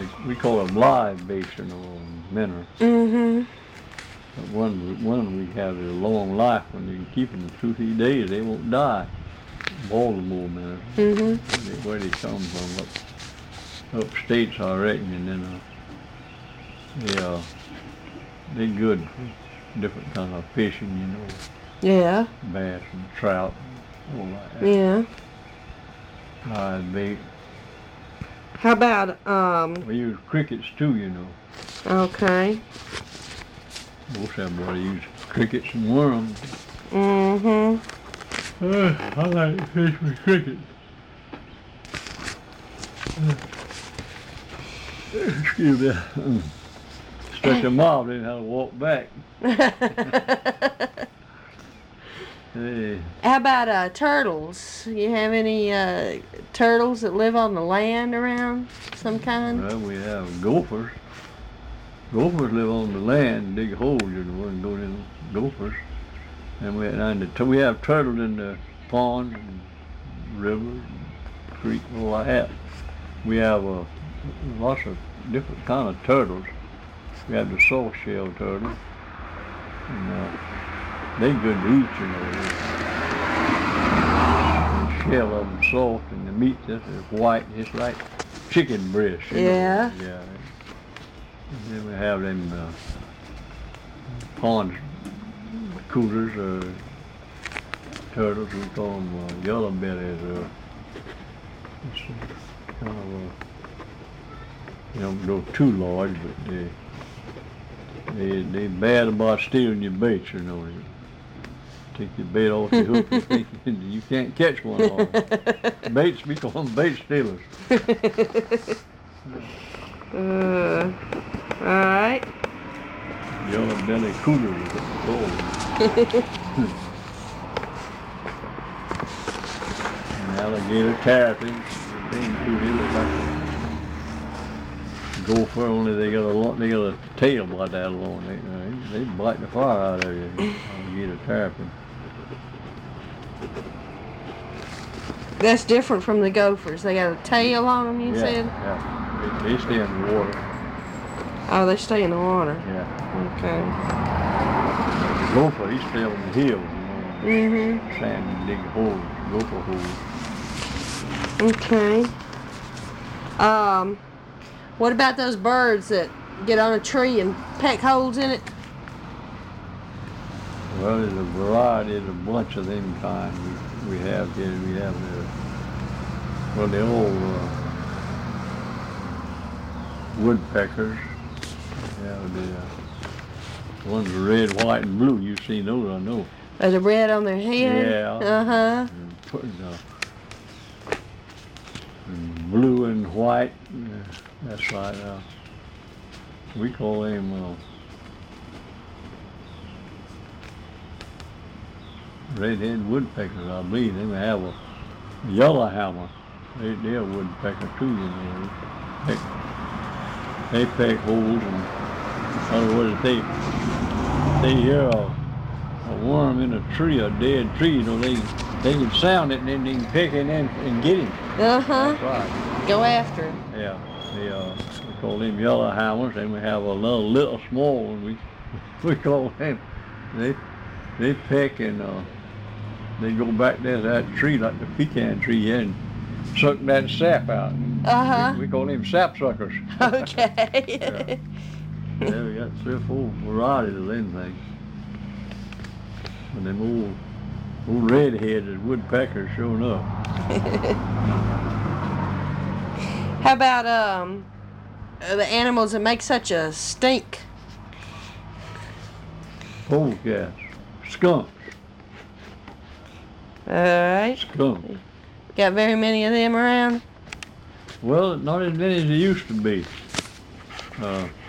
we call them live baits, you know, minnows. Mm-hmm. But one we have is a long life. When you can keep them 2-3 days, they won't die. Baltimore minnows. Mm-hmm. Where they come from, upstates, I reckon, and then they're good for different kind of fishing, you know. Yeah. Bass and trout and all like that. Yeah. Live bait. How about We use crickets too, you know. Okay. Most everybody use crickets and worms. Mm-hmm. I like to fish with crickets. Excuse me. Stretch them off, then have to walk back. Hey. How about turtles? You have any turtles that live on the land around some kind? Well, we have gophers. Gophers live on the land, dig holes, you know, and go in gophers. And we have turtles in the ponds and rivers and creeks, all like that. We have lots of different kind of turtles. We have the soft shell turtle, and they're good to eat, you know. The shell of them soft, and the meat just is white, just like chicken breast. You Yeah. know? Yeah. And then we have them pond cooters, turtles. We call them yellow bellies. It's kind of you don't go too large, but they bad about stealing your baits, you know. They take your bait off the hook and think you can't catch one of them. Baits, we call them bait stealers. All right. Yellow belly cooters is what we call them. And alligator terrapins, they look like a gopher, only they got a tail about that long. They bite the fire out of you. Alligator terrapin. That's different from the gophers. They got a tail on them, you said? Yeah. They stay in the water. Oh, they stay in the water. Yeah. Okay. The gopher, he stay on the hills, you know. Mm-hmm. Sand and dig holes, gopher holes. Okay. What about those birds that get on a tree and peck holes in it? Well, there's a variety, there's a bunch of them kinds we have here. We have the old woodpeckers. Yeah, the ones are red, white, and blue. You've seen those, I know. There's a red on their head? Yeah. Uh-huh. And blue and white. That's right. We call them red-headed woodpeckers, I believe. They may have a yellowhammer. They're a woodpecker too, you know. They peck holes, and in other words, if they hear a worm in a tree, a dead tree, you know, they can sound it and then they can pick it and get him. Uh-huh. That's right. Go after him. Yeah. We call them yellowhammers, and we have a little small one. We call them. They peck and they go back there to that tree, like the pecan tree, and suck that sap out. Uh-huh. We call them sap suckers. Okay. Yeah, we got 3 or 4 varieties of them things. And them old red-headed woodpeckers showing up. How about the animals that make such a stink? Polecats, skunks. All right. Skunks. Got very many of them around? Well, not as many as there used to be.